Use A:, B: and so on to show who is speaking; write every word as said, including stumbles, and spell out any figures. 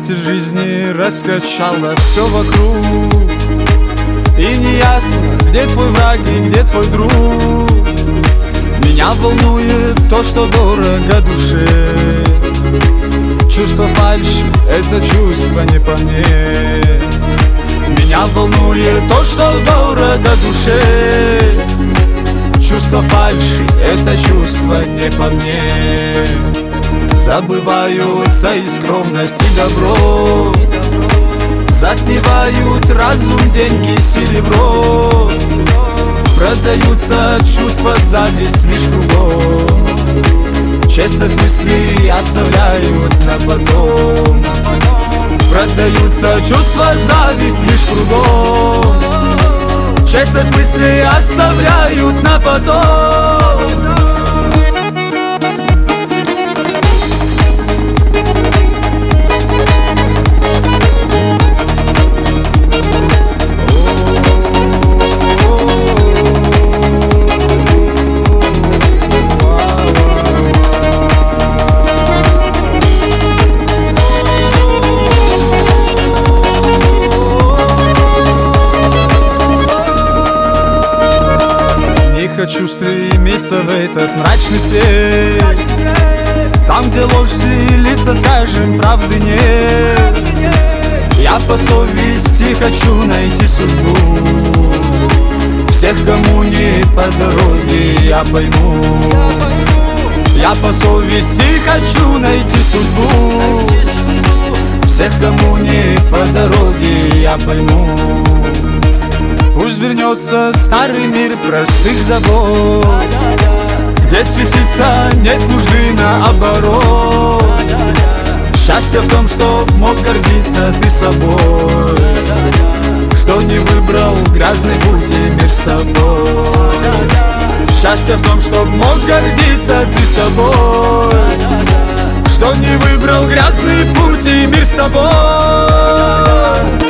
A: Ветер жизни раскачало все вокруг, и не ясно, где твой враг и где твой друг. Меня волнует то, что дорого душе. Чувство фальши — это чувство не по мне. Меня волнует то, что дорого душе. Чувство фальши — это чувство не по мне. Забываются и скромность, и добро. Затмевают разум деньги и серебро. Продаются чувства, зависть лишь кругом. Честность мыслей оставляют на потом. Продаются чувства, зависть лишь кругом. Честность мыслей оставляют на потом. Хочу стремиться в этот мрачный свет, там, где ложь селится, скажем, правды нет. Я по совести хочу найти судьбу. Всех, кому не по дороге, я пойму. Я по совести хочу найти судьбу. Всех, кому не по дороге, я пойму. Пусть вернется старый мир простых забот, где светиться нет нужды наоборот. Счастье в том, что мог гордиться ты собой, что не выбрал грязный путь и мир с тобой. Счастье в том, что мог гордиться ты собой, что не выбрал грязный путь и мир с тобой.